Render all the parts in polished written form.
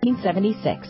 1976.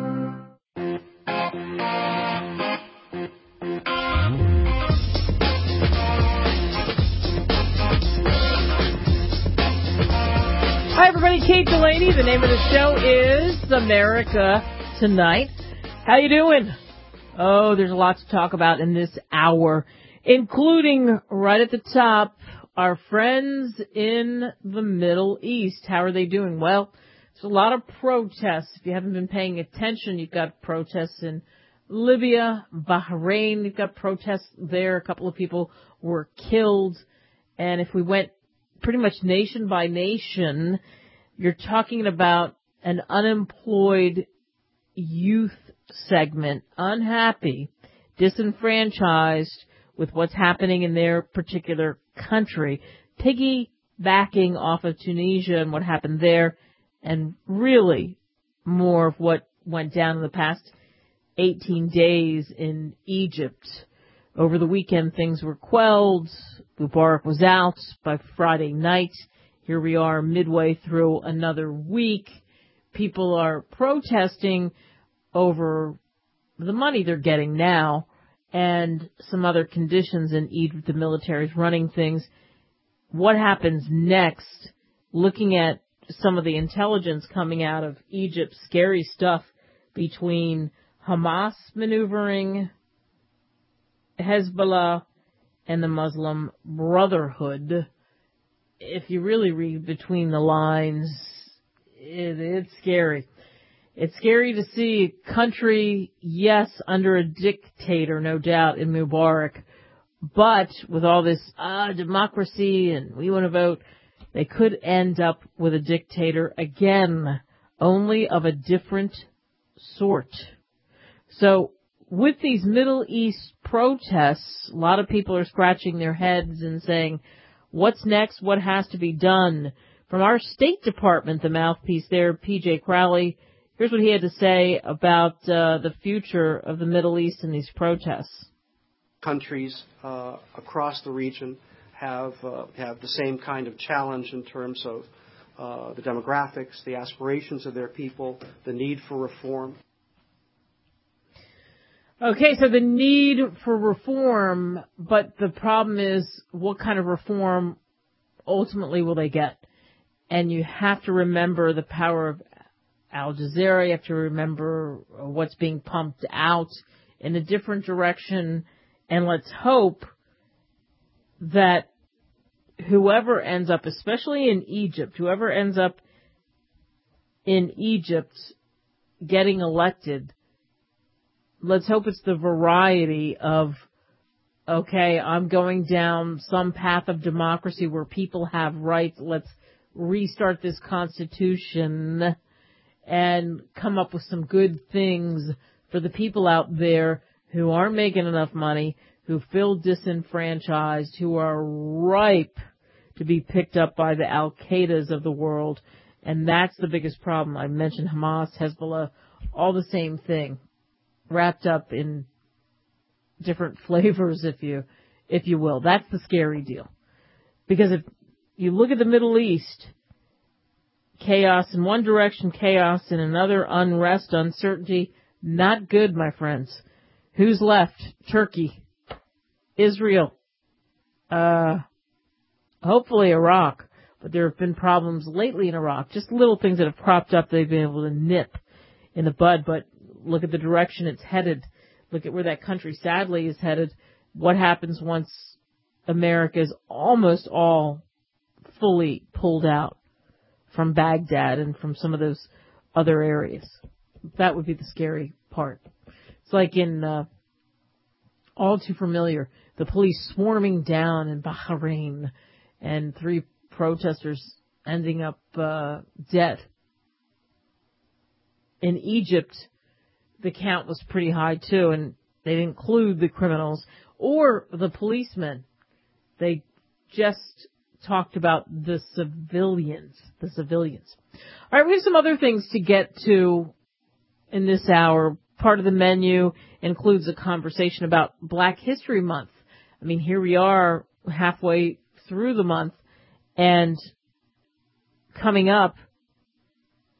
Hi, everybody. Kate Delaney. The name of the show is America Tonight. How you doing? Oh, there's a lot to talk about in this hour, including right at the top, our friends in the Middle East. How are they doing? Well, there's a lot of protests. If you haven't been paying attention, you've got protests in Libya, Bahrain. You've got protests there. A couple of people were killed. And if we went pretty much nation by nation, you're talking about an unemployed youth segment, unhappy, disenfranchised with what's happening in their particular country, piggybacking off of Tunisia and what happened there, and really more of what went down in the past 18 days in Egypt. Over the weekend, things were quelled. Mubarak was out by Friday night. Here we are midway through another week. People are protesting over the money they're getting now and some other conditions in Egypt. The military's running things. What happens next? Looking at some of the intelligence coming out of Egypt, scary stuff between Hamas maneuvering, Hezbollah, and the Muslim Brotherhood. If you really read between the lines, it's scary. It's scary to see a country, yes, under a dictator, no doubt, in Mubarak, but with all this democracy and we want to vote, they could end up with a dictator again, only of a different sort. So with these Middle East protests, a lot of people are scratching their heads and saying, what's next? What has to be done? From our State Department, the mouthpiece there, P.J. Crowley, here's what he had to say about the future of the Middle East and these protests. Countries across the region have the same kind of challenge in terms of the demographics, the aspirations of their people, the need for reform. Okay, so the need for reform, but the problem is what kind of reform ultimately will they get? And you have to remember the power of Al Jazeera. You have to remember what's being pumped out in a different direction. And let's hope that whoever ends up, especially in Egypt, whoever ends up in Egypt getting elected, let's hope it's the variety of, okay, I'm going down some path of democracy where people have rights. Let's restart this constitution and come up with some good things for the people out there who aren't making enough money, who feel disenfranchised, who are ripe to be picked up by the Al-Qaedas of the world. And that's the biggest problem. I mentioned Hamas, Hezbollah, all the same thing, wrapped up in different flavors, if you will. That's the scary deal. Because if you look at the Middle East, chaos in one direction, chaos in another, unrest, uncertainty, not good, my friends. Who's left? Turkey, Israel, hopefully Iraq. But there have been problems lately in Iraq, just little things that have cropped up they've been able to nip in the bud. But look at the direction it's headed. Look at where that country sadly is headed. What happens once America is almost all fully pulled out from Baghdad and from some of those other areas? That would be the scary part. It's like in All Too Familiar, the police swarming down in Bahrain and 3 protesters ending up dead. In Egypt, the count was pretty high too, and they didn't include the criminals or the policemen. They just talked about the civilians. All right, we have some other things to get to in this hour. Part of the menu includes a conversation about Black History Month. I mean, here we are halfway through the month, and coming up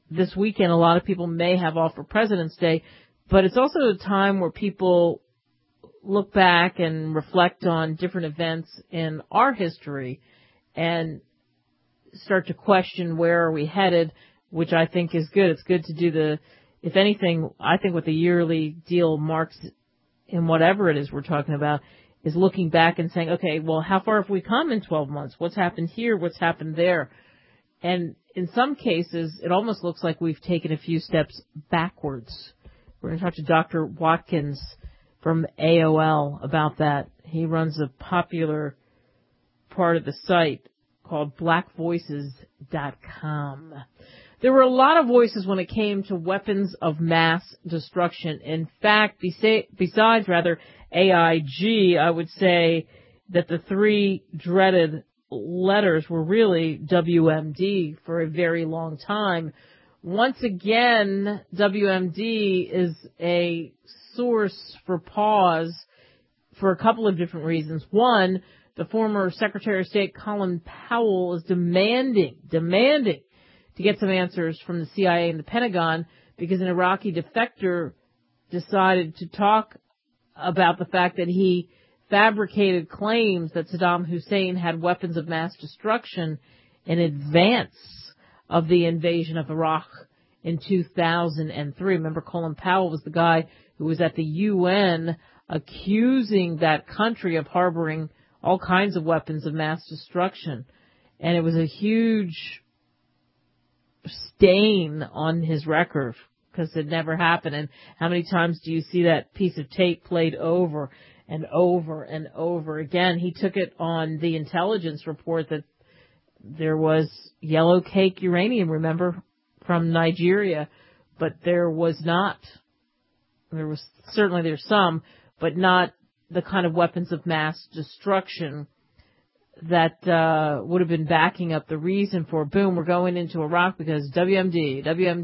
this weekend a lot of people may have off for President's Day, but it's also a time where people look back and reflect on different events in our history and start to question where are we headed, which I think is good. It's good to do if anything, I think what the yearly deal marks in whatever it is we're talking about is looking back and saying, okay, well, how far have we come in 12 months? What's happened here? What's happened there? And in some cases, it almost looks like we've taken a few steps backwards. We're going to talk to Dr. Watkins from AOL about that. He runs a popular part of the site called blackvoices.com. There were a lot of voices when it came to weapons of mass destruction. In fact, besides AIG, I would say that the three dreaded letters were really WMD for a very long time. Once again, WMD is a source for pause for a couple of different reasons. One, the former Secretary of State Colin Powell is demanding to get some answers from the CIA and the Pentagon because an Iraqi defector decided to talk about the fact that he fabricated claims that Saddam Hussein had weapons of mass destruction in advance of the invasion of Iraq in 2003. Remember, Colin Powell was the guy who was at the UN accusing that country of harboring all kinds of weapons of mass destruction. And it was a huge stain on his record because it never happened. And how many times do you see that piece of tape played over and over and over again? He took it on the intelligence report that there was yellow cake uranium, remember, from Nigeria, but there was not. There's some, but not the kind of weapons of mass destruction that would have been backing up the reason for, boom, we're going into Iraq because WMD.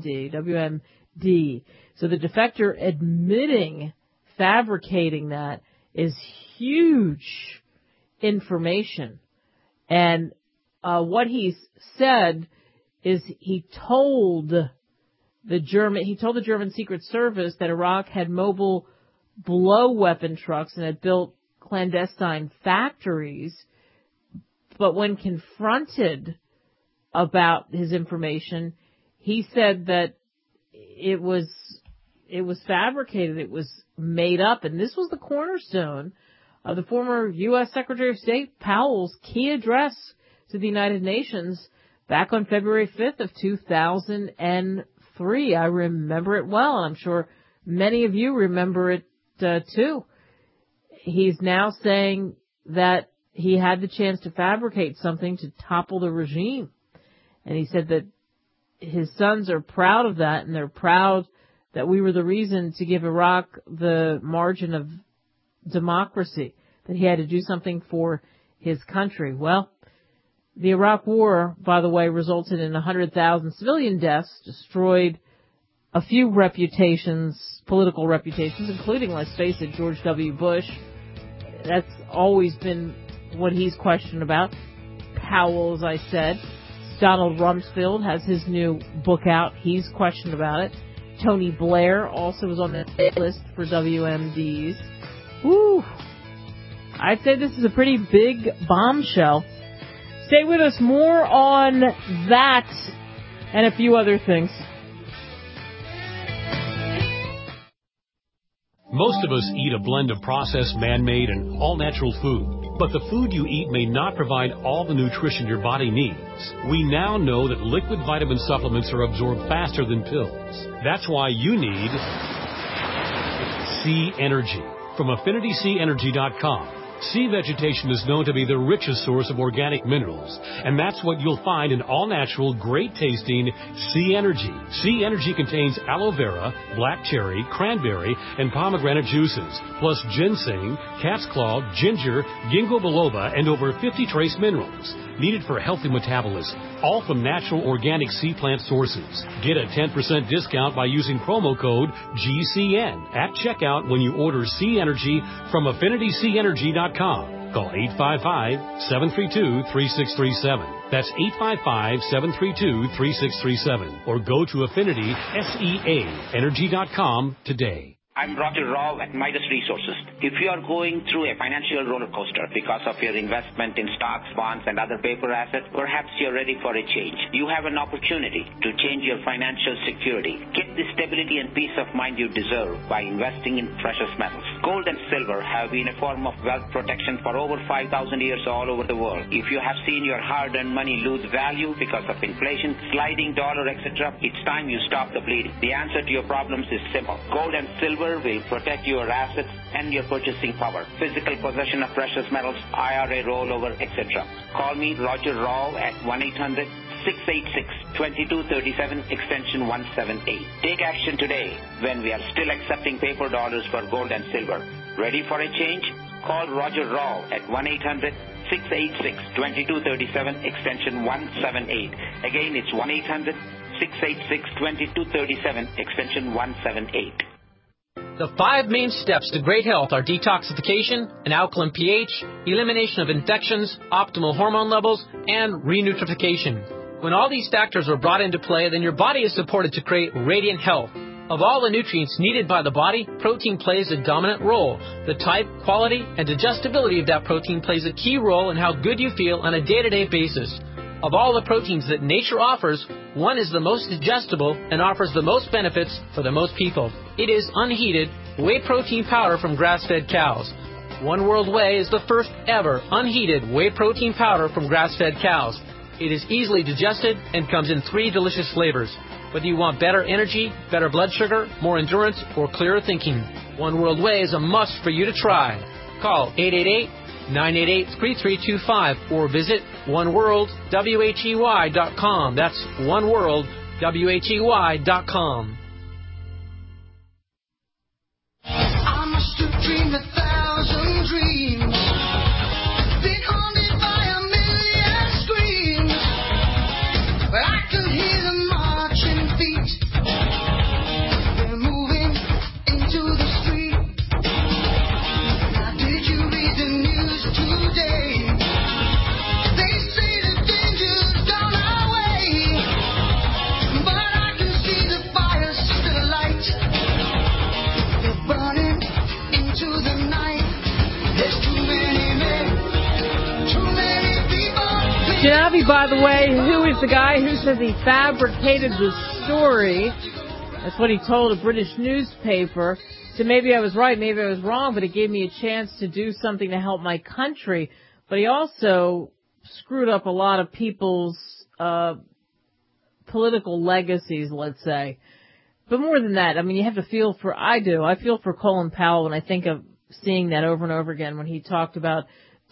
So the defector admitting fabricating that is huge information. And what he's said is he told the German Secret Service that Iraq had mobile blow weapon trucks and had built clandestine factories. But when confronted about his information, he said that it was fabricated, it was made up, and this was the cornerstone of the former U.S. Secretary of State Powell's key address to the United Nations back on February 5th of 2003. I remember it well, and I'm sure many of you remember it too. He's now saying that he had the chance to fabricate something to topple the regime. And he said that his sons are proud of that, and they're proud that we were the reason to give Iraq the margin of democracy, that he had to do something for his country. Well, the Iraq War, by the way, resulted in 100,000 civilian deaths, destroyed a few political reputations, including, let's face it, George W. Bush. That's always been what he's questioned about. Powell, as I said. Donald Rumsfeld has his new book out. He's questioned about it. Tony Blair also was on the list for WMDs. Woo! I'd say this is a pretty big bombshell. Stay with us. More on that and a few other things. Most of us eat a blend of processed, man-made, and all-natural food. But the food you eat may not provide all the nutrition your body needs. We now know that liquid vitamin supplements are absorbed faster than pills. That's why you need Sea Energy from AffinitySeaEnergy.com. Sea vegetation is known to be the richest source of organic minerals, and that's what you'll find in all-natural, great-tasting Sea Energy. Sea Energy contains aloe vera, black cherry, cranberry, and pomegranate juices, plus ginseng, cat's claw, ginger, ginkgo biloba, and over 50 trace minerals needed for healthy metabolism, all from natural organic sea plant sources. Get a 10% discount by using promo code GCN at checkout when you order Sea Energy from AffinitySeaEnergy.com. Call 855-732-3637. That's 855-732-3637. Or go to AffinitySEAenergy.com today. I'm Roger Rao at Midas Resources. If you are going through a financial roller coaster because of your investment in stocks, bonds, and other paper assets, perhaps you're ready for a change. You have an opportunity to change your financial security. Get the stability and peace of mind you deserve by investing in precious metals. Gold and silver have been a form of wealth protection for over 5,000 years all over the world. If you have seen your hard-earned money lose value because of inflation, sliding dollar, etc., it's time you stop the bleeding. The answer to your problems is simple. Gold and silver will protect your assets and your purchasing power. Physical possession of precious metals, IRA rollover, etc. Call me, Roger Rao, at 1-800-686-2237, extension 178. Take action today when we are still accepting paper dollars for gold and silver. Ready for a change? Call Roger Rao at 1-800-686-2237, extension 178. Again, it's 1-800-686-2237, extension 178. The 5 main steps to great health are detoxification, an alkaline pH, elimination of infections, optimal hormone levels, and renutrification. When all these factors are brought into play, then your body is supported to create radiant health. Of all the nutrients needed by the body, protein plays a dominant role. The type, quality, and digestibility of that protein plays a key role in how good you feel on a day-to-day basis. Of all the proteins that nature offers, one is the most digestible and offers the most benefits for the most people. It is unheated whey protein powder from grass-fed cows. One World Whey is the first ever unheated whey protein powder from grass-fed cows. It is easily digested and comes in 3 delicious flavors. Whether you want better energy, better blood sugar, more endurance, or clearer thinking, One World Whey is a must for you to try. Call 888-988-3325 or visit oneworldwhey.com. That's oneworldwhey.com. I must have dreamed 1,000 dreams, been haunted by a million screams, but I can hear them marching feet. They're moving into the street. Now did you read the news today? They say the danger's gone our way, but I can see the fire still light. They're burning into the night. There's too many men, too many people. Janabi, by the way, who is the guy who says he fabricated the story? That's what he told a British newspaper. So maybe I was right, maybe I was wrong, but it gave me a chance to do something to help my country. But he also screwed up a lot of people's political legacies, let's say. But more than that, I mean, you have to feel for, I feel for Colin Powell when I think of seeing that over and over again when he talked about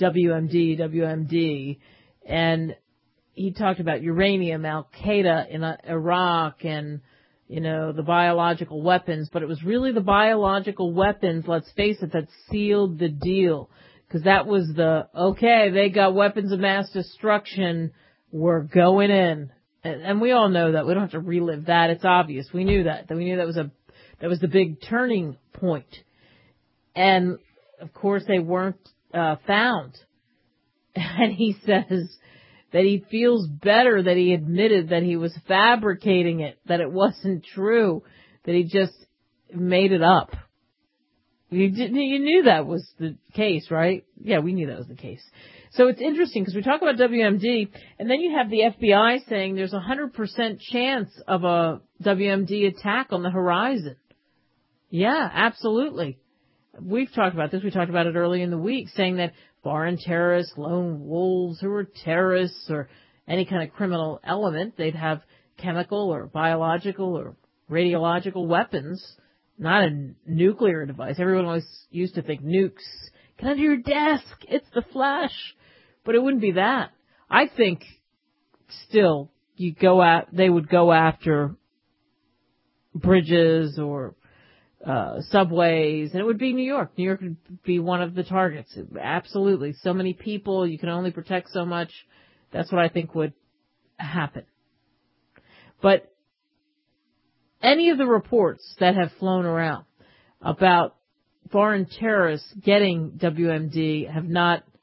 WMD, and he talked about uranium, Al-Qaeda in Iraq, and, you know, the biological weapons. But it was really the biological weapons, let's face it, that sealed the deal. Because that was okay, they got weapons of mass destruction, we're going in. And we all know that. We don't have to relive that. It's obvious. We knew that. We knew that was the big turning point. And, of course, they weren't found. And he says that he feels better that he admitted that he was fabricating it, that it wasn't true, that he just made it up. You knew that was the case, right? Yeah, we knew that was the case. So it's interesting because we talk about WMD, and then you have the FBI saying there's 100% chance of a WMD attack on the horizon. Yeah, absolutely. We've talked about this. We talked about it early in the week, saying that foreign terrorists, lone wolves who are terrorists or any kind of criminal element, they'd have chemical or biological or radiological weapons, not a nuclear device. Everyone always used to think nukes. Get under your desk. It's the Flash. But it wouldn't be that. I think still they would go after bridges or subways, and it would be New York. New York would be one of the targets. Absolutely. So many people, you can only protect so much. That's what I think would happen. But any of the reports that have flown around about foreign terrorists getting WMD have not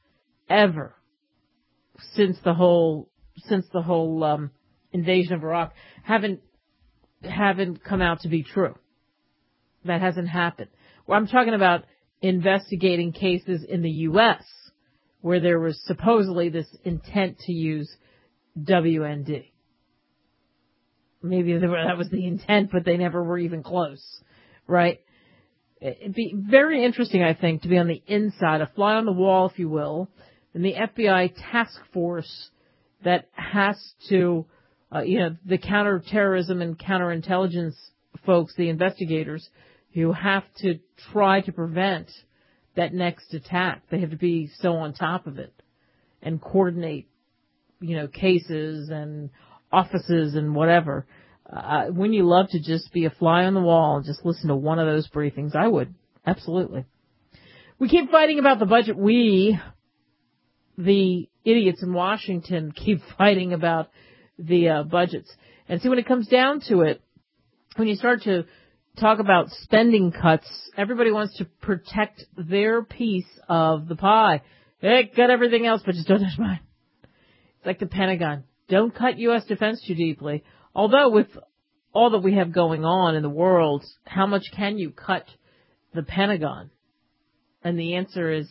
ever since the whole invasion of Iraq haven't come out to be true. That hasn't happened. Well, I'm talking about investigating cases in the U.S. where there was supposedly this intent to use WMD. Maybe that was the intent, but they never were even close, right? It'd be very interesting, I think, to be on the inside, a fly on the wall, if you will, in the FBI task force that has to, the counterterrorism and counterintelligence folks, the investigators, who have to try to prevent that next attack. They have to be so on top of it and coordinate, cases and offices and whatever. Wouldn't you love to just be a fly on the wall and just listen to one of those briefings? I would. Absolutely. We keep fighting about the budget. We, the idiots in Washington, keep fighting about the budgets. And see, when it comes down to it, when you start to talk about spending cuts, everybody wants to protect their piece of the pie. Hey, cut everything else, but just don't touch mine. It's like the Pentagon. Don't cut U.S. defense too deeply. Although with all that we have going on in the world, how much can you cut the Pentagon? And the answer is,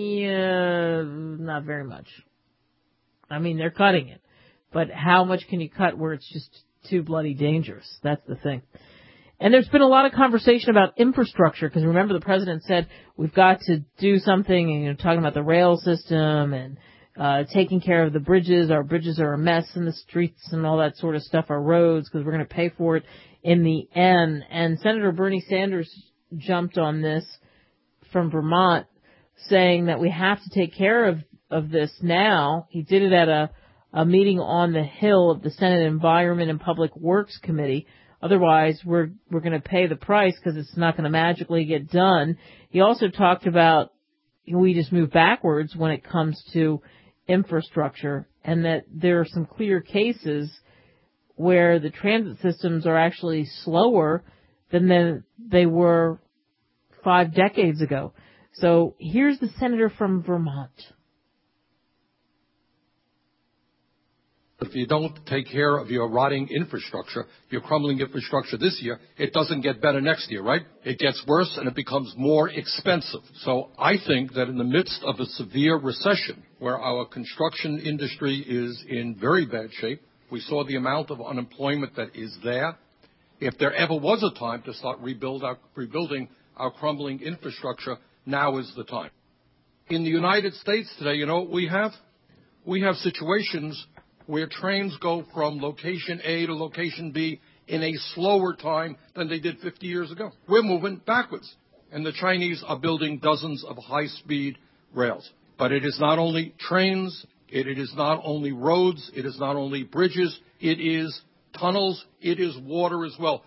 not very much. I mean, they're cutting it. But how much can you cut where it's just too bloody dangerous? That's the thing. And there's been a lot of conversation about infrastructure, because remember the president said we've got to do something, and talking about the rail system and taking care of the bridges. Our bridges are a mess in the streets and all that sort of stuff, our roads, because we're going to pay for it in the end. And Senator Bernie Sanders jumped on this from Vermont, saying that we have to take care of this now. He did it at a meeting on the Hill of the Senate Environment and Public Works Committee. Otherwise, we're going to pay the price because it's not going to magically get done. He also talked about we just move backwards when it comes to infrastructure, and that there are some clear cases where the transit systems are actually slower than they were 5 decades ago. So here's the senator from Vermont. If you don't take care of your rotting infrastructure, your crumbling infrastructure this year, it doesn't get better next year, right? It gets worse and it becomes more expensive. So I think that in the midst of a severe recession where our construction industry is in very bad shape, we saw the amount of unemployment that is there. If there ever was a time to start rebuilding our crumbling infrastructure, now is the time. In the United States today, you know what we have? We have situations where trains go from location A to location B in a slower time than they did 50 years ago. We're moving backwards. And the Chinese are building dozens of high-speed rails. But it is not only trains, it is not only roads, it is not only bridges, it is tunnels, it is water as well.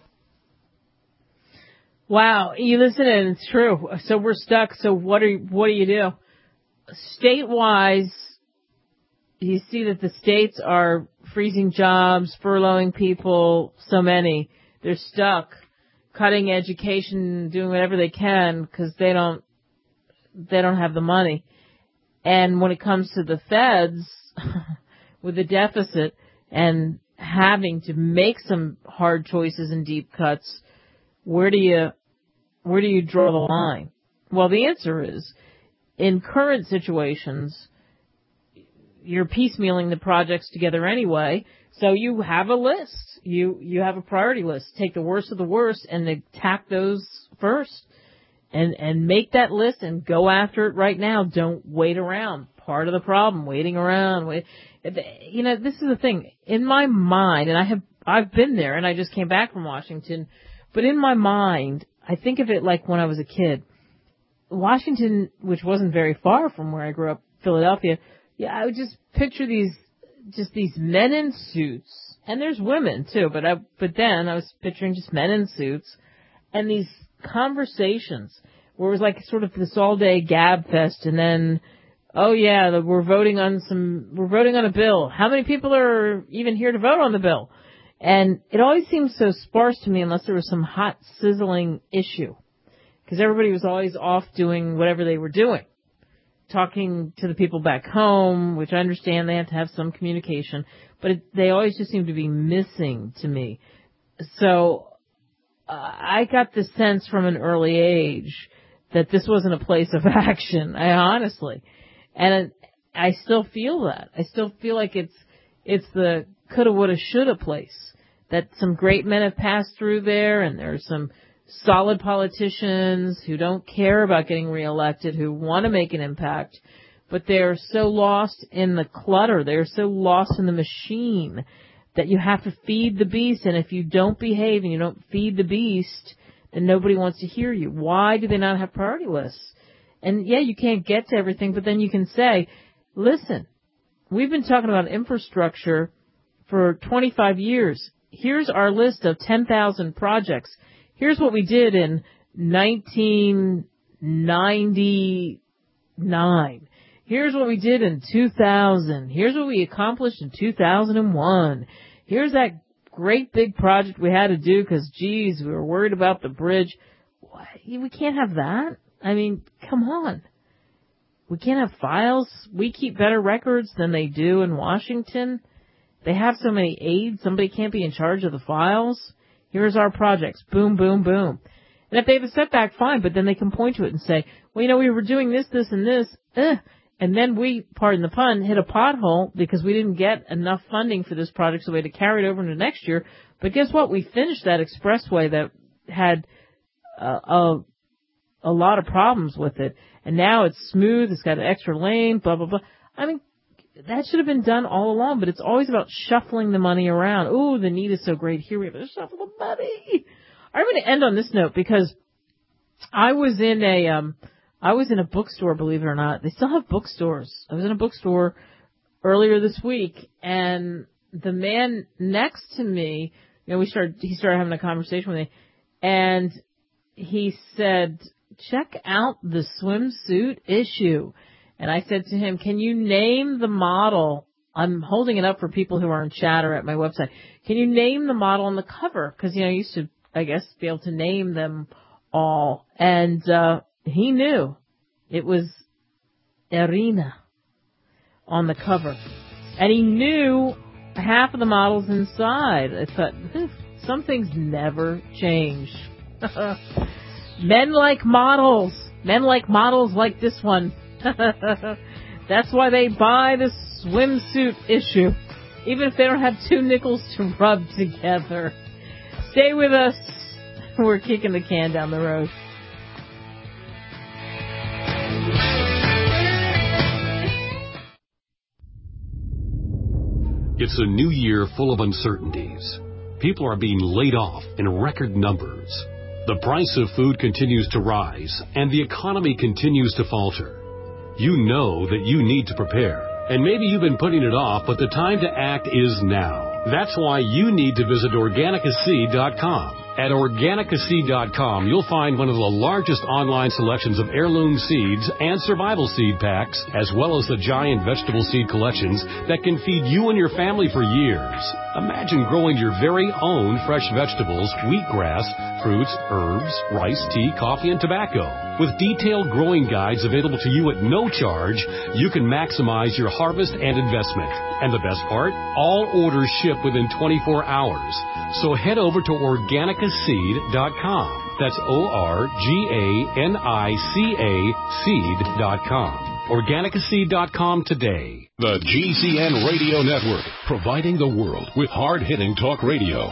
Wow, you listen and it's true. So we're stuck. So what do you do? State-wise, you see that the states are freezing jobs, furloughing people, so many. They're stuck, cutting education, doing whatever they can because they don't have the money. And when it comes to the feds, with the deficit and having to make some hard choices and deep cuts, where do you draw the line? Well, the answer is, in current situations, you're piecemealing the projects together anyway, so you have a list. You have a priority list. Take the worst of the worst and attack those first, and make that list and go after it right now. Don't wait around. Part of the problem, waiting around. This is the thing. In my mind, and I've been there, and I just came back from Washington, but in my mind, I think of it like when I was a kid. Washington, which wasn't very far from where I grew up, Philadelphia. Yeah, I would just picture these men in suits, and there's women too, but then I was picturing just men in suits, and these conversations where it was like sort of this all-day gab fest, and then, oh yeah, we're voting on a bill. How many people are even here to vote on the bill? And it always seemed so sparse to me unless there was some hot, sizzling issue, because everybody was always off doing whatever they were doing. talking to the people back home, which I understand they have to have some communication, but they always just seem to be missing to me. So I got the sense from an early age that this wasn't a place of action, honestly. And I still feel that. I still feel like it's the coulda, woulda, shoulda place, that some great men have passed through there, and there's some solid politicians who don't care about getting reelected, who want to make an impact, but they're so lost in the clutter, they're so lost in the machine that you have to feed the beast, and if you don't behave and you don't feed the beast, then nobody wants to hear you. Why do they not have priority lists? And yeah, you can't get to everything, but then you can say, listen, we've been talking about infrastructure for 25 years. Here's our list of 10,000 projects. Here's what we did in 1999. Here's what we did in 2000. Here's what we accomplished in 2001. Here's that great big project we had to do because, geez, we were worried about the bridge. We can't have that. I mean, come on. We can't have files. We keep better records than they do in Washington. They have so many aides, somebody can't be in charge of the files. Here's our projects. Boom, boom, boom. And if they have a setback, fine, but then they can point to it and say, well, we were doing this, this, and this, and then we, pardon the pun, hit a pothole because we didn't get enough funding for this project, so we had to carry it over into next year. But guess what? We finished that expressway that had a lot of problems with it, and now it's smooth, it's got an extra lane, blah, blah, blah. I mean, that should have been done all along, but it's always about shuffling the money around. Ooh, the need is so great. Here we have to shuffle the money. I'm going to end on this note because I was in a bookstore, believe it or not. They still have bookstores. I was in a bookstore earlier this week, and the man next to me, he started having a conversation with me, and he said, check out the swimsuit issue. And I said to him, can you name the model? I'm holding it up for people who are in chatter at my website. Can you name the model on the cover? Because, I used to, I guess, be able to name them all. And he knew. It was Irina on the cover. And he knew half of the models inside. I thought, some things never change. Men like models. Men like models like this one. That's why they buy the swimsuit issue, even if they don't have two nickels to rub together. Stay with us. We're kicking the can down the road. It's a new year full of uncertainties. People are being laid off in record numbers. The price of food continues to rise, and the economy continues to falter. You know that you need to prepare, and maybe you've been putting it off, but the time to act is now. That's why you need to visit Organicaseed.com. At Organicaseed.com, you'll find one of the largest online selections of heirloom seeds and survival seed packs, as well as the giant vegetable seed collections that can feed you and your family for years. Imagine growing your very own fresh vegetables, wheatgrass, fruits, herbs, rice, tea, coffee, and tobacco. With detailed growing guides available to you at no charge, you can maximize your harvest and investment. And the best part? All orders ship within 24 hours. So head over to Organicaseed.com. That's Organicaca seed.com. Organicaseed.com today. The GCN Radio Network, providing the world with hard-hitting talk radio.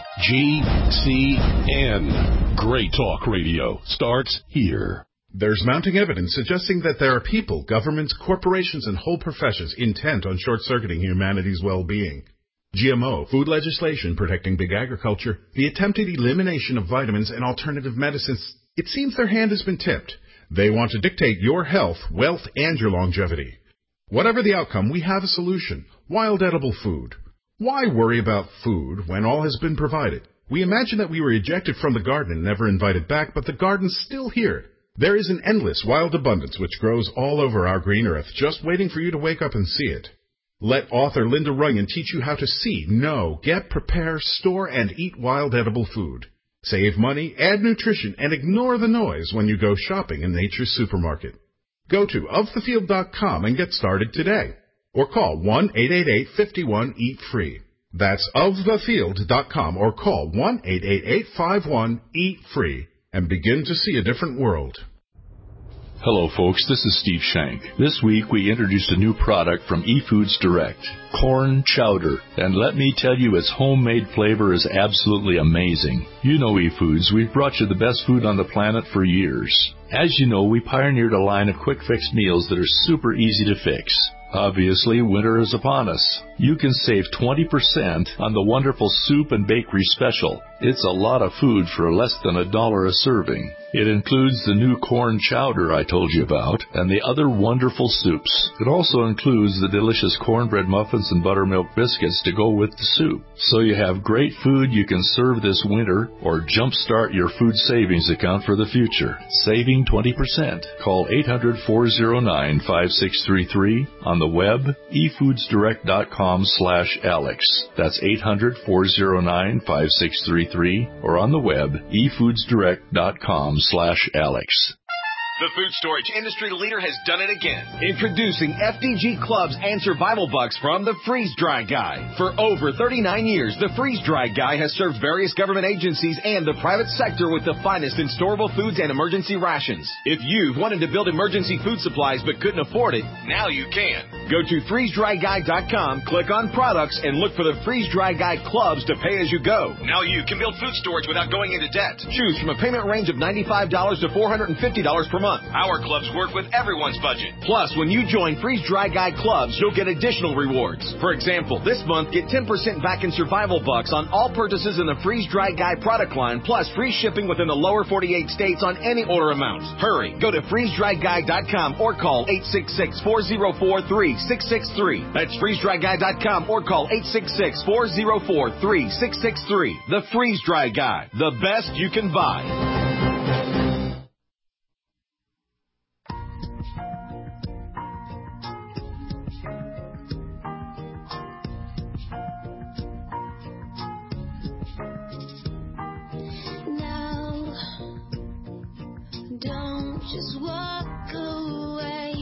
GCN. Great talk radio starts here. There's mounting evidence suggesting that there are people, governments, corporations, and whole professions intent on short-circuiting humanity's well-being. GMO, food legislation protecting big agriculture, the attempted elimination of vitamins and alternative medicines, it seems their hand has been tipped. They want to dictate your health, wealth, and your longevity. Whatever the outcome, we have a solution. Wild edible food. Why worry about food when all has been provided? We imagine that we were ejected from the garden and never invited back, but the garden's still here. There is an endless wild abundance which grows all over our green earth, just waiting for you to wake up and see it. Let author Linda Runyon teach you how to see, know, get, prepare, store, and eat wild edible food. Save money, add nutrition, and ignore the noise when you go shopping in Nature's Supermarket. Go to ofthefield.com and get started today. Or call 1-888-51-EAT-FREE. That's ofthefield.com or call 1-888-51-EAT-FREE and begin to see a different world. Hello, folks. This is Steve Shank. This week, we introduced a new product from eFoods Direct, corn chowder. And let me tell you, its homemade flavor is absolutely amazing. You know eFoods. We've brought you the best food on the planet for years. As you know, we pioneered a line of quick-fix meals that are super easy to fix. Obviously, winter is upon us. You can save 20% on the wonderful soup and bakery special. It's a lot of food for less than $1 a serving. It includes the new corn chowder I told you about and the other wonderful soups. It also includes the delicious cornbread muffins and buttermilk biscuits to go with the soup. So you have great food you can serve this winter or jumpstart your food savings account for the future. Saving 20%. Call 800-409-5633 on the web, efoodsdirect.com/Alex. That's 800-409-5633 or on the web, efoodsdirect.com/Alex. The food storage industry leader has done it again. Introducing FDG Clubs and Survival Bucks from the Freeze Dry Guy. For over 39 years, the Freeze Dry Guy has served various government agencies and the private sector with the finest in storable foods and emergency rations. If you've wanted to build emergency food supplies but couldn't afford it, now you can. Go to freezedryguy.com, click on products, and look for the Freeze Dry Guy Clubs to pay as you go. Now you can build food storage without going into debt. Choose from a payment range of $95 to $450 per month. Our clubs work with everyone's budget. Plus, when you join Freeze Dry Guy Clubs, you'll get additional rewards. For example, this month, get 10% back in Survival Bucks on all purchases in the Freeze Dry Guy product line, plus free shipping within the lower 48 states on any order amount. Hurry, go to freezedryguy.com or call 866-404-3663. That's freezedryguy.com or call 866-404-3663. The Freeze Dry Guy, the best you can buy. Just walk away,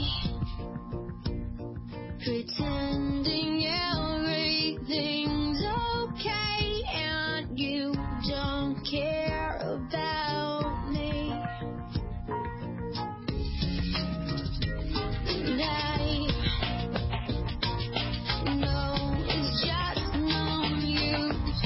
pretending everything's okay, and you don't care about me. And I know it's just no use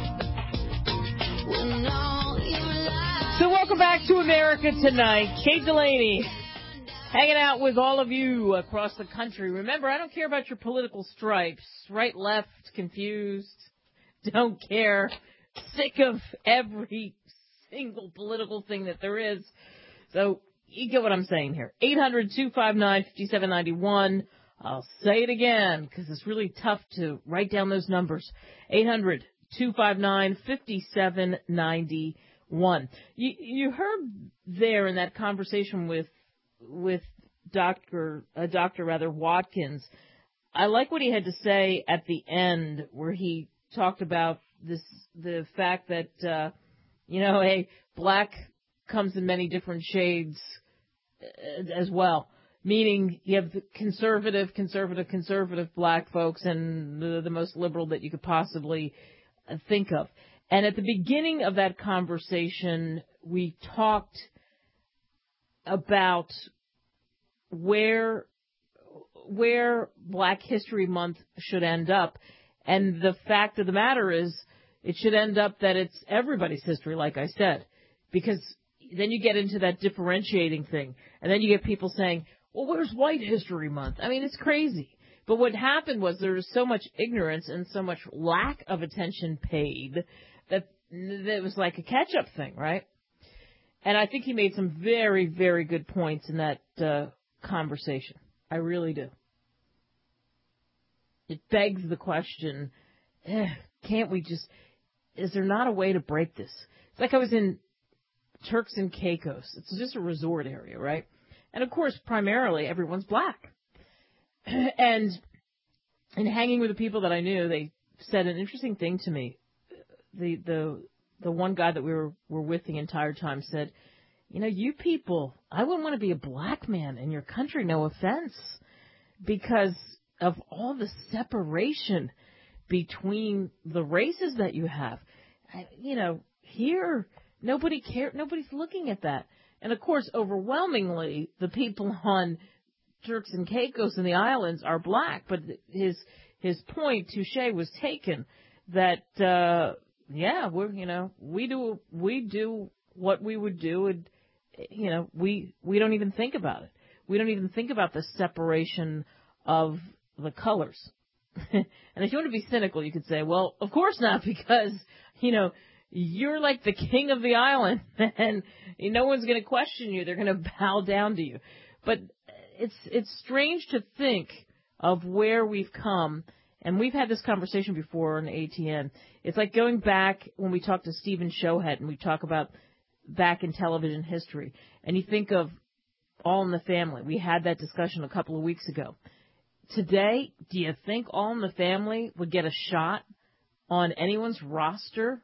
when all your life. So welcome back to America Tonight. Kate Delaney hanging out with all of you across the country. Remember, I don't care about your political stripes. Right, left, confused, don't care. Sick of every single political thing that there is. So you get what I'm saying here. 800-259-5791. I'll say it again because it's really tough to write down those numbers. 800-259-5791. You heard there in that conversation with Dr. Watkins. I like what he had to say at the end, where he talked about the fact that black comes in many different shades as well. Meaning you have the conservative black folks and the most liberal that you could possibly think of. And at the beginning of that conversation, we talked about where Black History Month should end up. And the fact of the matter is, it should end up that it's everybody's history, like I said. Because then you get into that differentiating thing. And then you get people saying, well, where's White History Month? I mean, it's crazy. But what happened was there was so much ignorance and so much lack of attention paid that it was like a catch-up thing, right? And I think he made some very, very good points in that conversation. I really do. It begs the question, can't we just, is there not a way to break this? It's like I was in Turks and Caicos. It's just a resort area, right? And, of course, primarily everyone's black. And in hanging with the people that I knew, they said an interesting thing to me. The one guy that we were with the entire time said, you people, I wouldn't want to be a black man in your country, no offense, because of all the separation between the races that you have. Here, nobody cares. Nobody's looking at that. And, of course, overwhelmingly, the people on Turks and Caicos and the islands are black. But his point, touche, was taken that, we do what we would do, and, we don't even think about it. We don't even think about the separation of the colors. And if you want to be cynical, you could say, well, of course not, because, you're like the king of the island, and no one's going to question you. They're going to bow down to you. But it's strange to think of where we've come, and we've had this conversation before on ATN. It's like going back when we talked to Stephen Shohet, and we talk about back in television history, and you think of All in the Family. We had that discussion a couple of weeks ago. Today, do you think All in the Family would get a shot on anyone's roster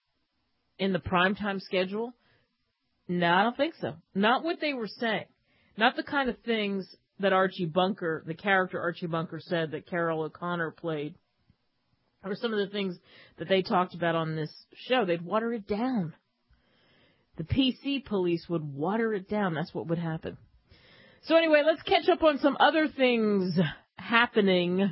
in the primetime schedule? No, I don't think so. Not what they were saying. Not the kind of things that Archie Bunker, the character Archie Bunker, said that Carol O'Connor played, or some of the things that they talked about on this show. They'd water it down. The PC police would water it down. That's what would happen. So anyway, let's catch up on some other things happening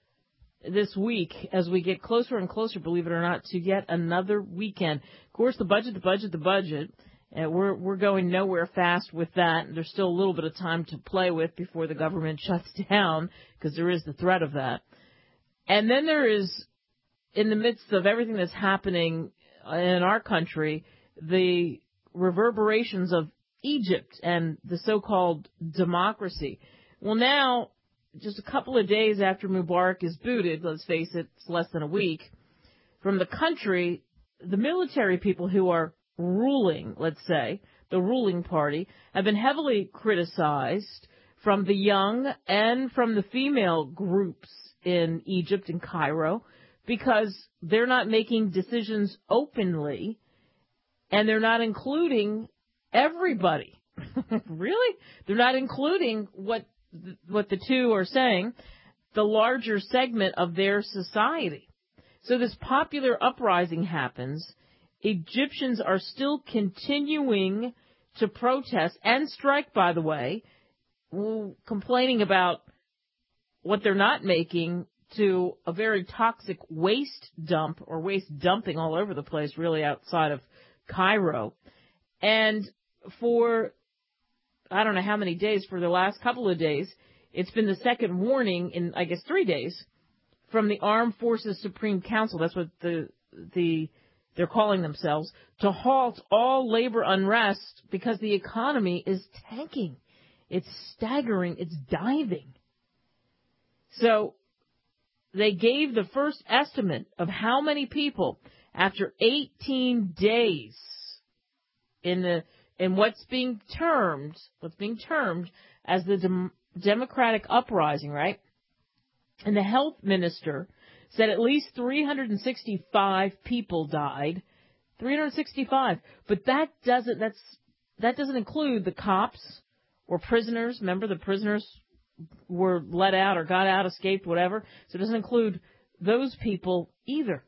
this week as we get closer and closer, believe it or not, to yet another weekend. Of course, the budget. We're going nowhere fast with that. There's still a little bit of time to play with before the government shuts down, because there is the threat of that. And then there is, in the midst of everything that's happening in our country, the reverberations of Egypt and the so-called democracy. Well, now, just a couple of days after Mubarak is booted, let's face it, it's less than a week, from the country, the military people who are ruling, let's say, the ruling party, have been heavily criticized from the young and from the female groups in Egypt and Cairo, because they're not making decisions openly, and they're not including everybody. Really? They're not including what the two are saying, the larger segment of their society. So this popular uprising happens. Egyptians are still continuing to protest and strike, by the way, complaining about what they're not making, to a very toxic waste dump, or waste dumping all over the place, really, outside of Cairo. And for, I don't know how many days, for the last couple of days, it's been the second warning in, I guess, 3 days from the Armed Forces Supreme Council, that's what they're calling themselves, to halt all labor unrest because the economy is tanking. It's staggering. It's diving. So they gave the first estimate of how many people, after 18 days in what's being termed as the democratic uprising, right? And the health minister said at least 365 people died. 365. But that doesn't include the cops or prisoners. Remember, the prisoners were let out or got out, escaped, whatever. So it doesn't include those people either.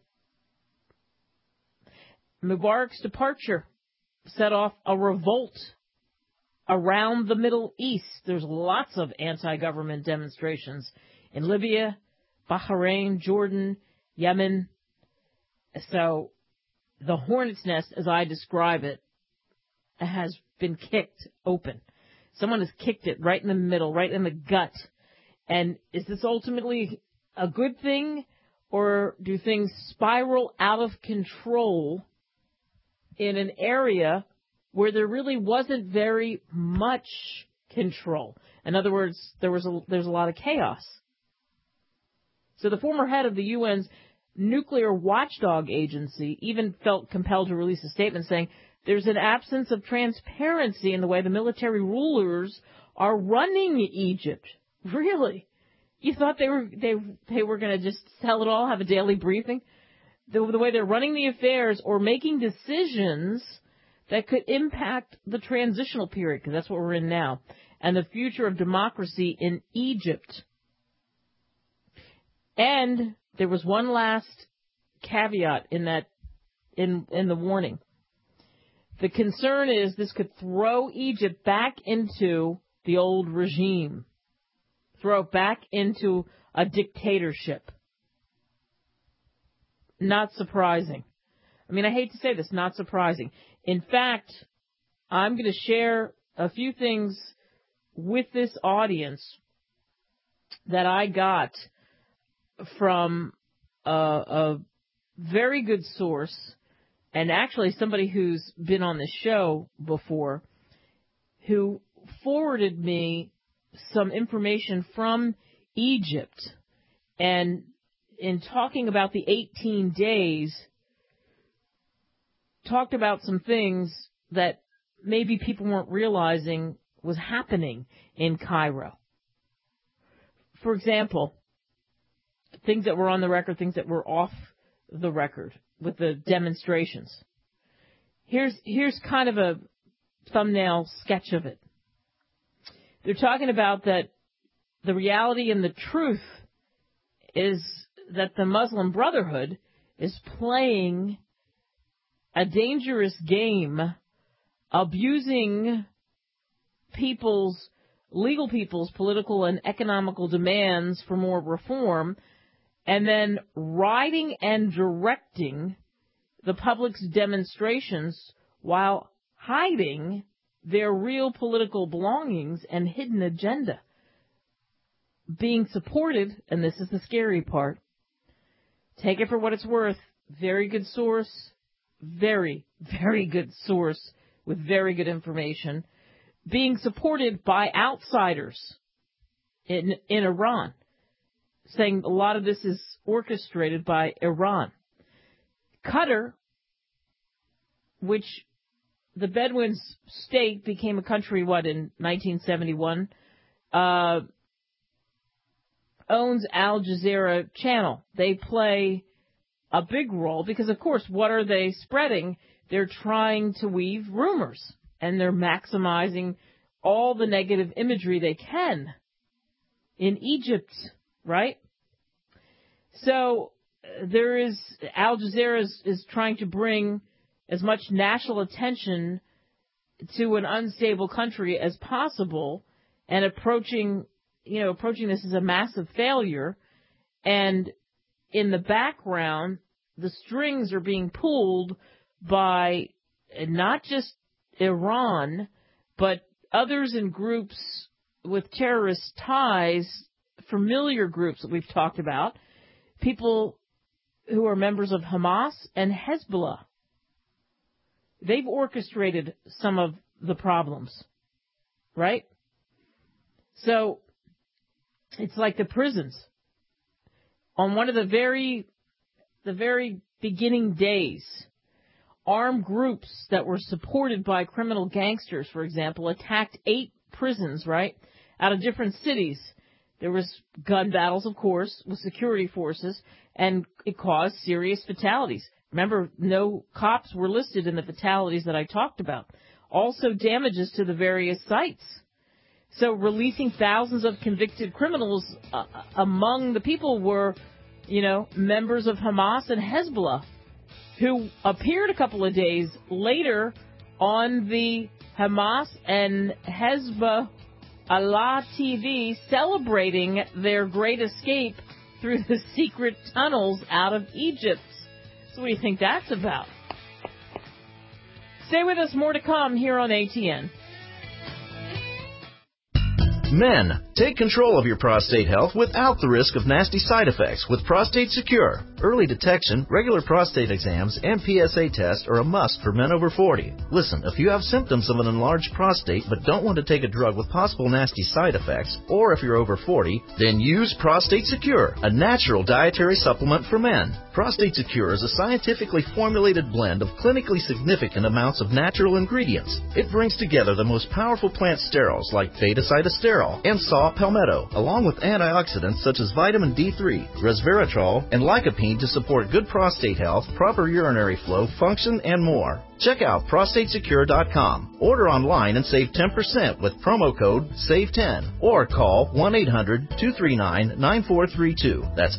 Mubarak's departure set off a revolt around the Middle East. There's lots of anti-government demonstrations in Libya, Bahrain, Jordan, Yemen. So the hornet's nest, as I describe it, has been kicked open. Someone has kicked it right in the middle, right in the gut. And is this ultimately a good thing, or do things spiral out of control in an area where there really wasn't very much control? In other words, there's a lot of chaos. So the former head of the UN's nuclear watchdog agency even felt compelled to release a statement saying there's an absence of transparency in the way the military rulers are running Egypt. Really? You thought they were going to just tell it all, have a daily briefing? The way they're running the affairs or making decisions that could impact the transitional period, because that's what we're in now, and the future of democracy in Egypt. And there was one last caveat in that, in the warning. The concern is this could throw Egypt back into the old regime, throw it back into a dictatorship. Not surprising. I mean, I hate to say this, not surprising. In fact, I'm going to share a few things with this audience that I got from a very good source, and actually somebody who's been on the show before, who forwarded me some information from Egypt. And in talking about the 18 days, talked about some things that maybe people weren't realizing was happening in Cairo. For example, things that were on the record, things that were off the record with the demonstrations. Here's kind of a thumbnail sketch of it. They're talking about that the reality and the truth is that the Muslim Brotherhood is playing a dangerous game, abusing legal people's political and economical demands for more reform, and then riding and directing the public's demonstrations while hiding their real political belongings and hidden agenda. Being supported, and this is the scary part, take it for what it's worth, very good source, very, very good source with very good information, being supported by outsiders in Iran, saying a lot of this is orchestrated by Iran. Qatar, which the Bedouins state became a country, in 1971, owns Al Jazeera channel. They play a big role because, of course, what are they spreading? They're trying to weave rumors, and they're maximizing all the negative imagery they can in Egypt, right? So there is, Al Jazeera is trying to bring as much national attention to an unstable country as possible, and approaching this as a massive failure. And in the background, the strings are being pulled by not just Iran, but others in groups with terrorist ties, familiar groups that we've talked about, people who are members of Hamas and Hezbollah. They've orchestrated some of the problems, right? So it's like the prisons. On one of the very beginning days, armed groups that were supported by criminal gangsters, for example, attacked 8 prisons, right, out of different cities. There was gun battles, of course, with security forces, and it caused serious fatalities. Remember, no cops were listed in the fatalities that I talked about. Also damages to the various sites. So releasing thousands of convicted criminals, among the people were, members of Hamas and Hezbollah, who appeared a couple of days later on the Hamas and Hezbollah TV celebrating their great escape through the secret tunnels out of Egypt. So what do you think that's about? Stay with us, more to come here on ATN. Men, take control of your prostate health without the risk of nasty side effects with Prostate Secure. Early detection, regular prostate exams, and PSA tests are a must for men over 40. Listen, if you have symptoms of an enlarged prostate but don't want to take a drug with possible nasty side effects, or if you're over 40, then use Prostate Secure, a natural dietary supplement for men. Prostate Secure is a scientifically formulated blend of clinically significant amounts of natural ingredients. It brings together the most powerful plant sterols like beta-cytosterol, sorrel, and saw palmetto, along with antioxidants such as vitamin D3, resveratrol, and lycopene to support good prostate health, proper urinary flow, function, and more. Check out prostatesecure.com. Order online and save 10% with promo code SAVE10 or call 1-800-239-9432. That's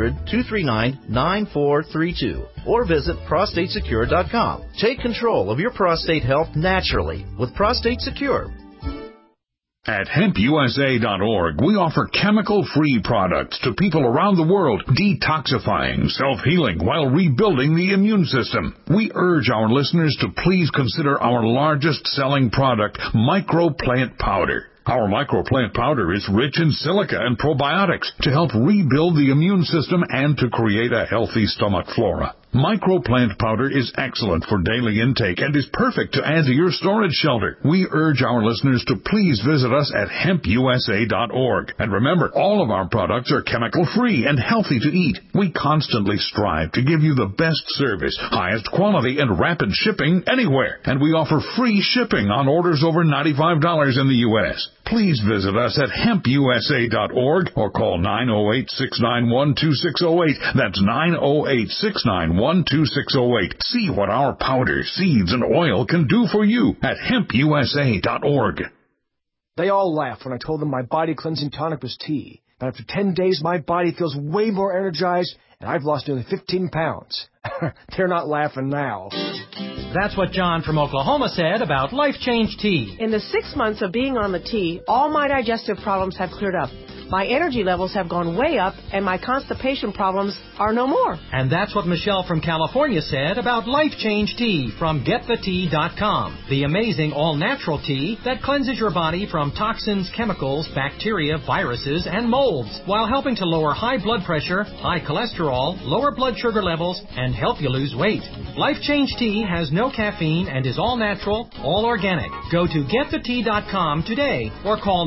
800-239-9432. Or visit prostatesecure.com. Take control of your prostate health naturally with Prostate Secure. At hempusa.org, we offer chemical-free products to people around the world, detoxifying, self-healing, while rebuilding the immune system. We urge our listeners to please consider our largest-selling product, Microplant Powder. Our Microplant Powder is rich in silica and probiotics to help rebuild the immune system and to create a healthy stomach flora. Microplant Powder is excellent for daily intake and is perfect to add to your storage shelter. We urge our listeners to please visit us at hempusa.org. And remember, all of our products are chemical-free and healthy to eat. We constantly strive to give you the best service, highest quality, and rapid shipping anywhere. And we offer free shipping on orders over $95 in the U.S. Please visit us at hempusa.org or call 908-691-2608. That's 908-691-2608. See what our powder, seeds, and oil can do for you at hempusa.org. They all laughed when I told them my body cleansing tonic was tea. But after 10 days, my body feels way more energized, and I've lost nearly 15 pounds. They're not laughing now. That's what John from Oklahoma said about Life Change Tea. In the 6 months of being on the tea, all my digestive problems have cleared up. My energy levels have gone way up, and my constipation problems are no more. And that's what Michelle from California said about Life Change Tea from GetTheTea.com. The amazing all-natural tea that cleanses your body from toxins, chemicals, bacteria, viruses, and molds, while helping to lower high blood pressure, high cholesterol, lower blood sugar levels, and help you lose weight. Life Change Tea has no caffeine and is all-natural, all-organic. Go to GetTheTea.com today or call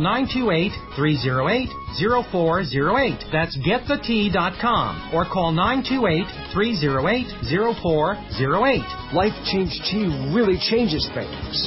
928-308-0408. That's GetTheTea.com or call 928-308-0408. Life Change Tea really changes things.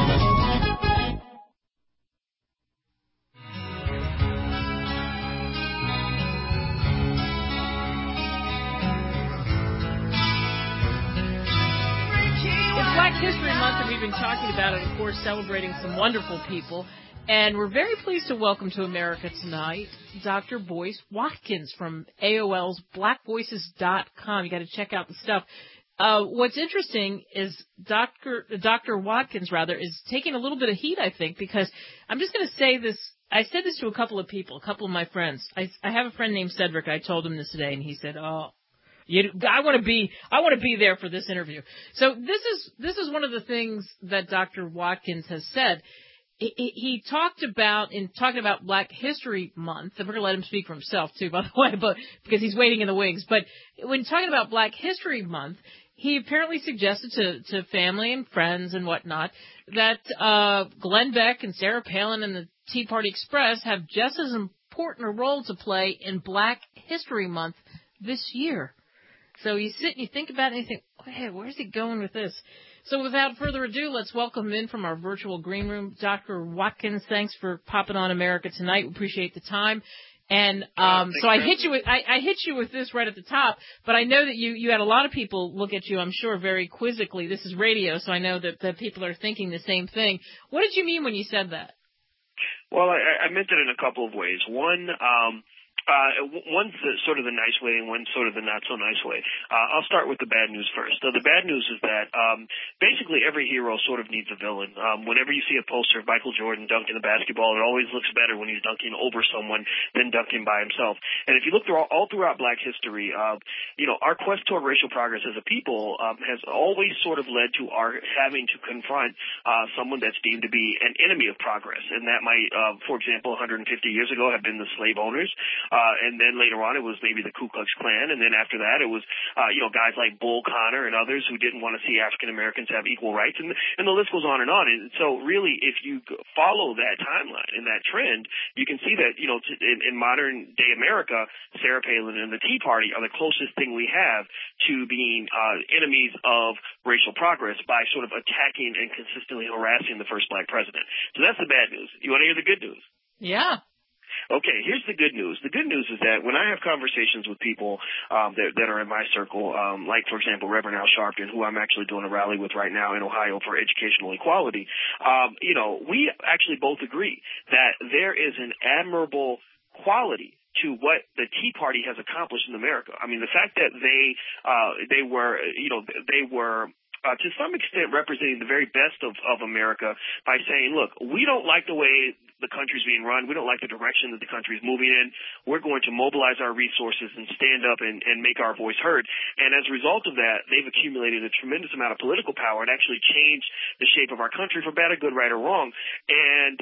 Black History Month, and we've been talking about it, of course, celebrating some wonderful people. And we're very pleased to welcome to America tonight Dr. Boyce Watkins from AOL's blackvoices.com. You got to check out the stuff. What's interesting is Dr. Watkins, is taking a little bit of heat, I think, because I'm just going to say this. I said this to a couple of people, a couple of my friends. I have a friend named Cedric. I told him this today, and he said, I want to be there for this interview. So this is one of the things that Dr. Watkins has said. He talked about, in talking about Black History Month, and we're going to let him speak for himself too, by the way, but because he's waiting in the wings. But when talking about Black History Month, he apparently suggested to family and friends and whatnot that Glenn Beck and Sarah Palin and the Tea Party Express have just as important a role to play in Black History Month this year. So you sit and you think about it and you think, hey, where's he going with this? So without further ado, let's welcome him in from our virtual green room. Dr. Watkins, thanks for popping on America Tonight. We appreciate the time. And so I hit you with this right at the top, but I know that you had a lot of people look at you, I'm sure, very quizzically. This is radio, so I know that people are thinking the same thing. What did you mean when you said that? Well, I meant it in a couple of ways. One, one's sort of the nice way and one's sort of the not so nice way. I'll start with the bad news first. So the bad news is that basically every hero sort of needs a villain. Whenever you see a poster of Michael Jordan dunking the basketball, it always looks better when he's dunking over someone than dunking by himself. And if you look all throughout Black history, our quest toward racial progress as a people has always sort of led to our having to confront someone that's deemed to be an enemy of progress. And that might, for example, 150 years ago have been the slave owners. And then later on, it was maybe the Ku Klux Klan. And then after that, it was, guys like Bull Connor and others who didn't want to see African Americans have equal rights. And the list goes on. And so really, if you follow that timeline and that trend, you can see that, in modern day America, Sarah Palin and the Tea Party are the closest thing we have to being enemies of racial progress by sort of attacking and consistently harassing the first black president. So that's the bad news. You want to hear the good news? Yeah. Okay, here's the good news. The good news is that when I have conversations with people that are in my circle, like, for example, Reverend Al Sharpton, who I'm actually doing a rally with right now in Ohio for educational equality, we actually both agree that there is an admirable quality to what the Tea Party has accomplished in America. I mean, the fact that they were to some extent representing the very best of America by saying, look, we don't like the way the country's being run. We don't like the direction that the country's moving in. We're going to mobilize our resources and stand up and make our voice heard. And as a result of that, they've accumulated a tremendous amount of political power and actually changed the shape of our country for better, good, right, or wrong. And,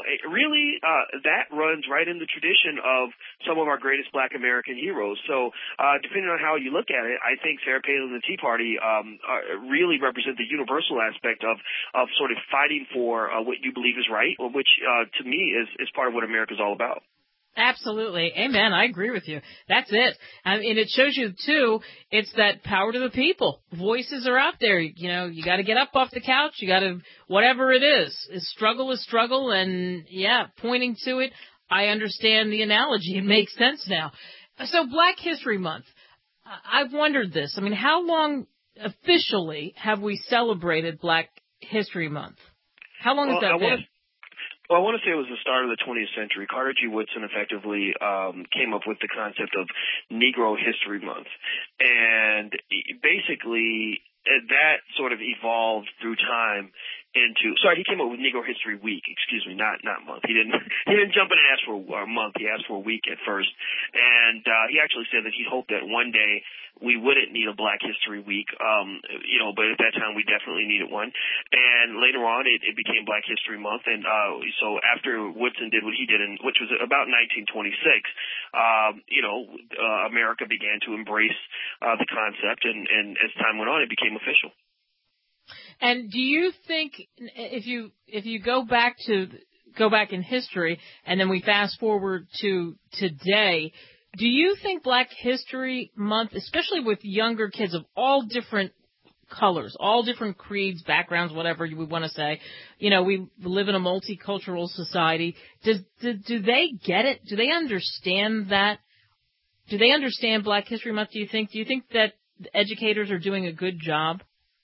that runs right in the tradition of some of our greatest Black American heroes. So, depending on how you look at it, I think Sarah Palin and the Tea Party really represent the universal aspect of sort of fighting for what you believe is right, which to me is part of what America's all about. Absolutely. Amen. I agree with you. That's it. And it shows you, too, it's that power to the people. Voices are out there. You got to get up off the couch. You got to, whatever it is struggle. And, pointing to it, I understand the analogy. It makes sense now. So Black History Month, I've wondered this. I mean, how long officially have we celebrated Black History Month? How long has that been? Well, I want to say it was the start of the 20th century. Carter G. Woodson effectively came up with the concept of Negro History Month. And basically, that sort of evolved through time he came up with Negro History Week, not month. He didn't jump in and ask for a month. He asked for a week at first. And he actually said that he hoped that one day we wouldn't need a Black History Week, but at that time we definitely needed one. And later on it became Black History Month. And so after Woodson did what he did, which was about 1926, America began to embrace the concept, and as time went on, it became official. And do you think if you go back in history and then we fast forward to today, do you think Black History Month, especially with younger kids of all different colors, all different creeds, backgrounds, whatever we want to say, we live in a multicultural society. Do they get it? Do they understand that? Do they understand Black History Month? Do you think that educators are doing a good job?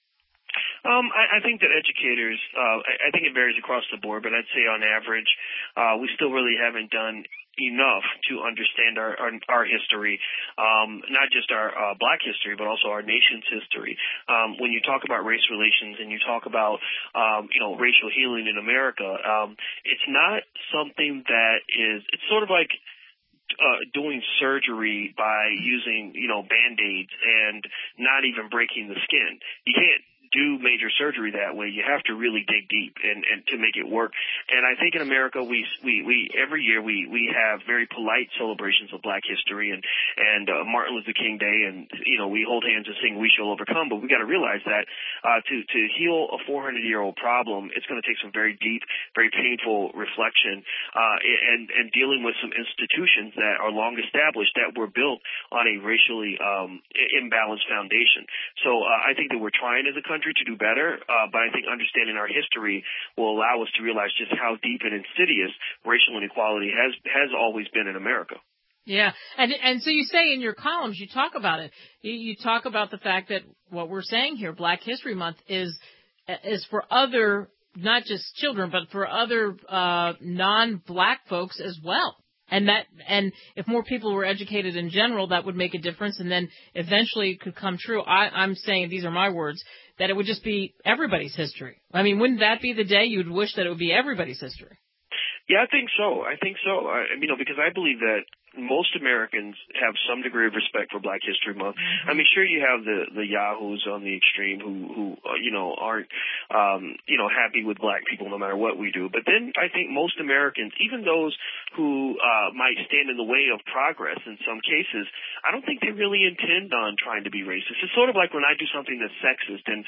I think that educators, I think it varies across the board, but I'd say on average, we still really haven't done enough to understand our history, not just our Black history, but also our nation's history. When you talk about race relations and you talk about, racial healing in America, it's not something that it's sort of like doing surgery by using, Band-Aids and not even breaking the skin. You can't do major surgery that way. You have to really dig deep and to make it work. And I think in America we every year we have very polite celebrations of Black history and Martin Luther King Day, and we hold hands and sing "We Shall Overcome." But we got to realize that to heal a 400-year-old problem, it's going to take some very deep, very painful reflection and dealing with some institutions that are long established that were built on a racially imbalanced foundation. So I think that we're trying as a country to do better, but I think understanding our history will allow us to realize just how deep and insidious racial inequality has always been in America. Yeah, and so you say in your columns, you talk about it. You talk about the fact that what we're saying here, Black History Month, is for other, not just children, but for other non-Black folks as well. And if more people were educated in general, that would make a difference, and then eventually it could come true. I'm saying, these are my words, that it would just be everybody's history. I mean, wouldn't that be the day you'd wish that it would be everybody's history? Yeah, I think so. Because I believe that most Americans have some degree of respect for Black History Month. Mm-hmm. I mean, sure, you have the yahoos on the extreme who aren't happy with Black people no matter what we do. But then I think most Americans, even those who might stand in the way of progress in some cases, I don't think they really intend on trying to be racist. It's sort of like when I do something that's sexist and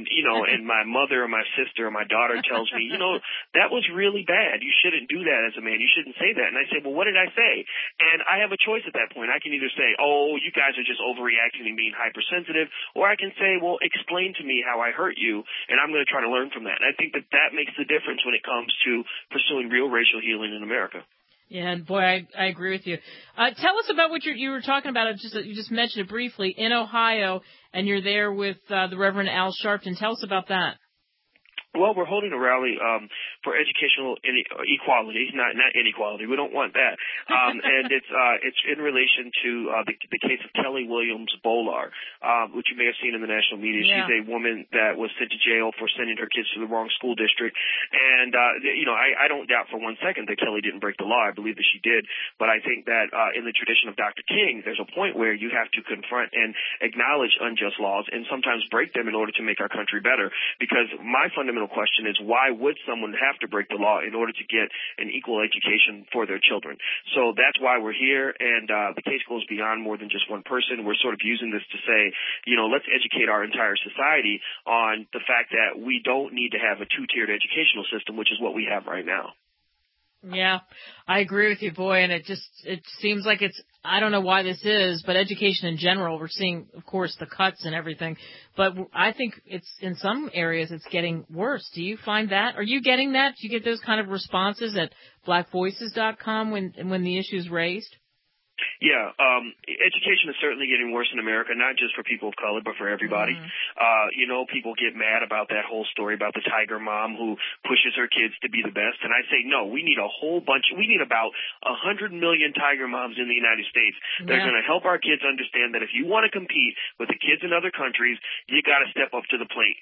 my mother or my sister or my daughter tells me, that was really bad. You shouldn't do that as a man. You shouldn't say that. And I say, well, what did I say? And I have a choice at that point. I can either say, oh, you guys are just overreacting and being hypersensitive, or I can say, well, explain to me how I hurt you, and I'm going to try to learn from that. And I think that makes the difference when it comes to pursuing real racial healing in America. Yeah, and boy, I agree with you. Tell us about what you were talking about. You just mentioned it briefly in Ohio, and you're there with the Reverend Al Sharpton. Tell us about that. Well, we're holding a rally for educational equality, not inequality. We don't want that. And it's in relation to the case of Kelly Williams Bolar, which you may have seen in the national media. Yeah. She's a woman that was sent to jail for sending her kids to the wrong school district. And I don't doubt for 1 second that Kelly didn't break the law. I believe that she did. But I think that in the tradition of Dr. King, there's a point where you have to confront and acknowledge unjust laws and sometimes break them in order to make our country better. Because my fundamental question is, why would someone have to break the law in order to get an equal education for their children? So that's why we're here, and the case goes beyond more than just one person. We're sort of using this to say, let's educate our entire society on the fact that we don't need to have a two-tiered educational system, which is what we have right now. Yeah, I agree with you, boy, and it seems like I don't know why this is, but education in general, we're seeing, of course, the cuts and everything, but I think it's, in some areas, it's getting worse. Do you find that? Are you getting that? Do you get those kind of responses at blackvoices.com when the issue's raised? Yeah, education is certainly getting worse in America, not just for people of color, but for everybody. People get mad about that whole story about the tiger mom who pushes her kids to be the best. And I say, no, we need we need about 100 million tiger moms in the United States that are going to help our kids understand that if you want to compete with the kids in other countries, you got to step up to the plate.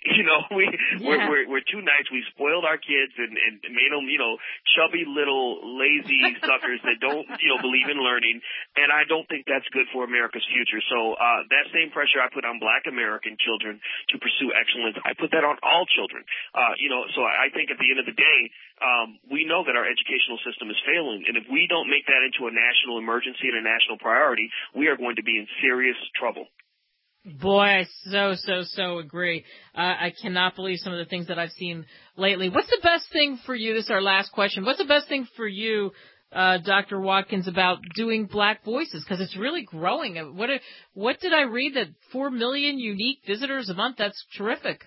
We're too nice. We spoiled our kids and made them, chubby little lazy suckers that don't, believe in learning. And I don't think that's good for America's future. So that same pressure I put on Black American children to pursue excellence, I put that on all children. So I think at the end of the day, we know that our educational system is failing. And if we don't make that into a national emergency and a national priority, we are going to be in serious trouble. Boy, I so agree. I cannot believe some of the things that I've seen lately. What's the best thing for you? This is our last question. What's the best thing for you, Dr. Watkins, about doing Black Voices? Because it's really growing. What did I read? That 4 million unique visitors a month? That's terrific.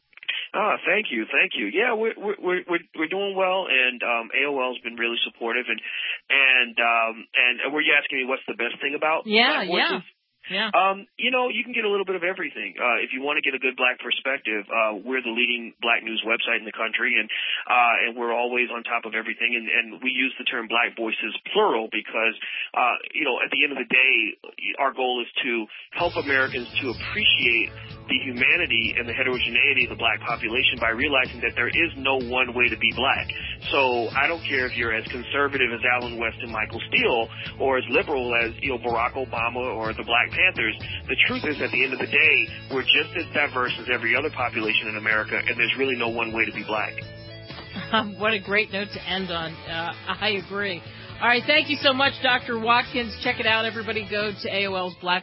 Thank you. Yeah, we're doing well, and AOL's been really supportive, and were you asking me what's the best thing about Black Voices? Yeah. You can get a little bit of everything. If you want to get a good Black perspective, we're the leading Black news website in the country, and we're always on top of everything. And we use the term Black Voices plural because, at the end of the day, our goal is to help Americans to appreciate the humanity and the heterogeneity of the Black population by realizing that there is no one way to be Black. So I don't care if you're as conservative as Allen West and Michael Steele, or as liberal as Barack Obama or the Black Panthers. The truth is, at the end of the day, we're just as diverse as every other population in America, and there's really no one way to be Black. What a great note to end on. I agree. All right, thank you so much, Dr. Watkins. Check it out, everybody. Go to AOL's Black